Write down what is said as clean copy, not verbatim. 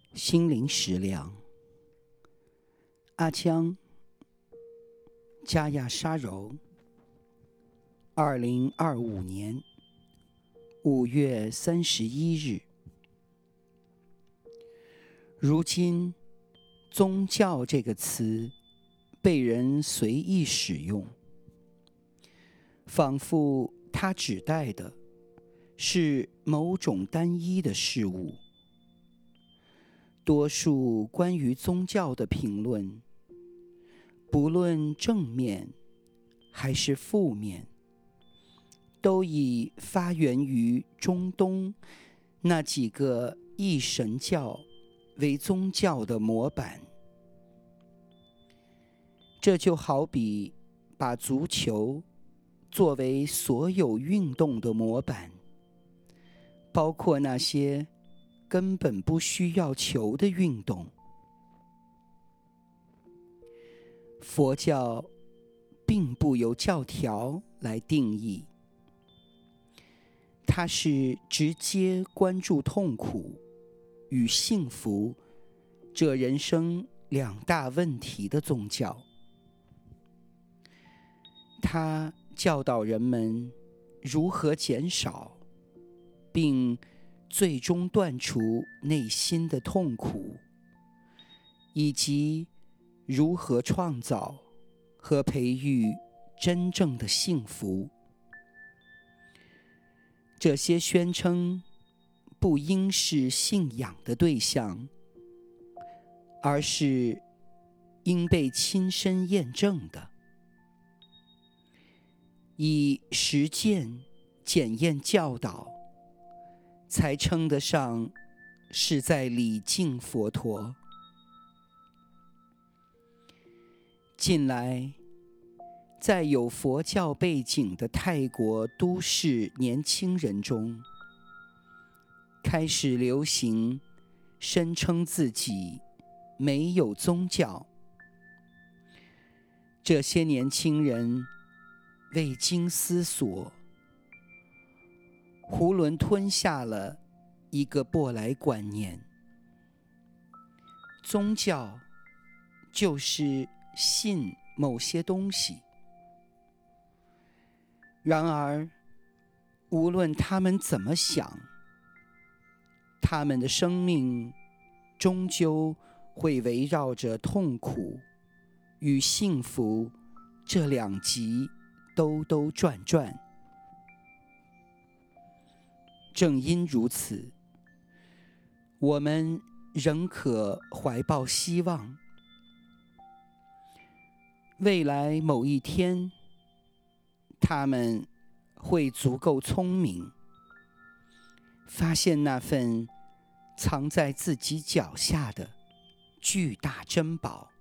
心灵食粮。阿江加亚沙柔2025年5月31日。如今宗教这个词被人随意使用，仿佛它指代的是某种单一的事物。多数关于宗教的评论，不论正面还是负面，都以发源于中东那几个一神教为宗教的模板。这就好比把足球作为所有运动的模板，包括那些根本不需要球的运动。佛教并不由教条来定义，它是直接关注痛苦与幸福这人生两大问题的宗教。它教导人们如何减少，并最终断除内心的痛苦，以及如何创造和培育真正的幸福。这些宣称不应是信仰的对象，而是应被亲身验证的，以实践检验教导，才称得上是在礼敬佛陀。近来，在有佛教背景的泰国都市年轻人中，开始流行声称自己没有宗教。这些年轻人未经思索，囫囵吞下了一个舶来观念：宗教就是信某些东西。然而，无论他们怎么想，他们的生命终究会围绕着痛苦与幸福这两极兜兜转转。正因如此，我们仍可怀抱希望，未来某一天，他们会足够聪明，发现那份藏在自己脚下的巨大珍宝。